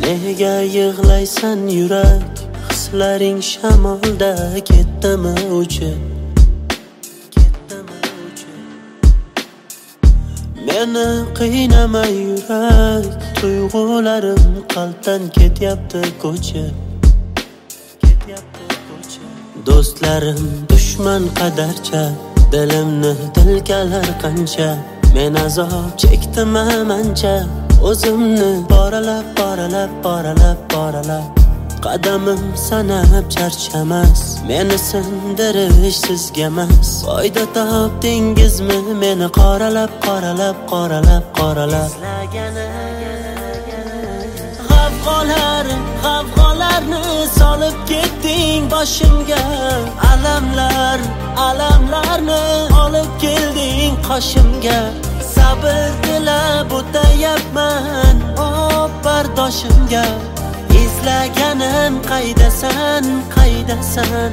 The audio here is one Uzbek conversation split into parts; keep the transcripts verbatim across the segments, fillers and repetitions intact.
Nega yig'laysan yurak, hislaring shamolda ketdimi uchib? Meni qiynama yurak, tuyg'ularim qalbdan ketyapti ko'chib. Do'stlarim dushman qadarcha, dilimni tilkalar qancha. Men azob chekdim mancha, o'zimni boralab, boralab, boralab, boralab. Qadamim sanab charchamas, meni sindirish sizga emas. Foyda topdingizmi meni qoralab, qoralab, qoralab, qoralab. G'avg'olar, g'avg'olarni solib ketding boshimga. Alamlar, alamlarni olib kelding qoshimga. Sabr tilab o'tayapman, o bardoshimga. Izlaganim qaydasan, qaydasan?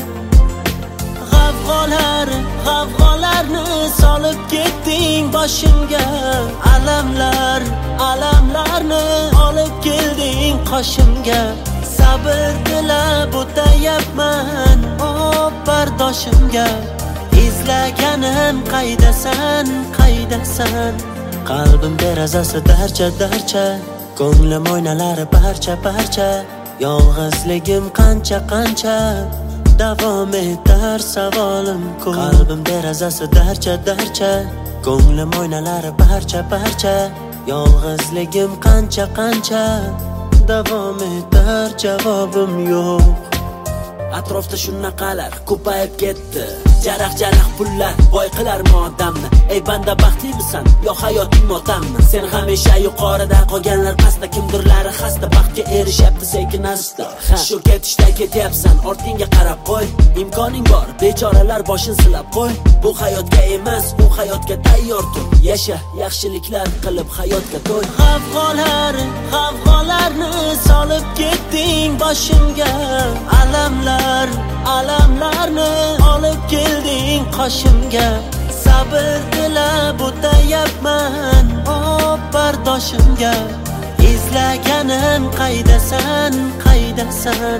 G'avg'olar, g'avg'olarni solib ketding boshimga. Alamlar, alamlarni olib kelding qoshimga. Sabr tilab o'tayapman, o bardoshimga. Izlaganim qaydasan, qaydasan? Qalbim derazasi darcha, darcha. Ko'nglim oynalari parcha, parcha. Yolg'izligim qancha, qancha. Davom etar savolim ko'p. Qalbim derazasi darcha, darcha. Ko'nglim oynalari parcha, parcha. Yolg'izligim qancha, qancha. Davom etar javobim yo'q. Atrofda shunaqalar ko'payib ketdi. Jaraq-jaraq pullar boy qilarmi odamni? Ey banda baxtlimisan yo hayoting motammi? Sen hamisha yuqorida, qolganlar pastda. Kimdirlari xasta, baxtga erishyapti sekin asta. Shu ketishda ketyapsan, ortingga qarab qo'y. Imkoning bor, bechoralar boshin silab qo'y. Bu hayotga emas, u hayotga tayyor tur. Yasha, yaxshiliklar qilib hayotga to'y. G'avg'olar, g'avg'olarni solib ketding boshimga. Alamlar, alamlarni olib kelding qoshimga. Sabr tilab o'tayapman, o bardoshimga. Izlaganim qaydasan, qaydasan?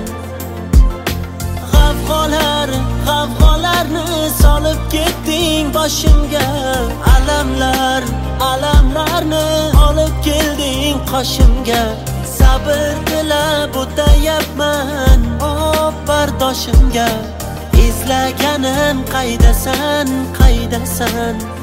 G'avg'olar, g'avg'olarni solib ketding boshimga. Alamlar, alamlarni olib kelding qoshimga. Sabr tilab o'tayapman, o bardoshimga. Izlaganim qaydasan, qaydasan?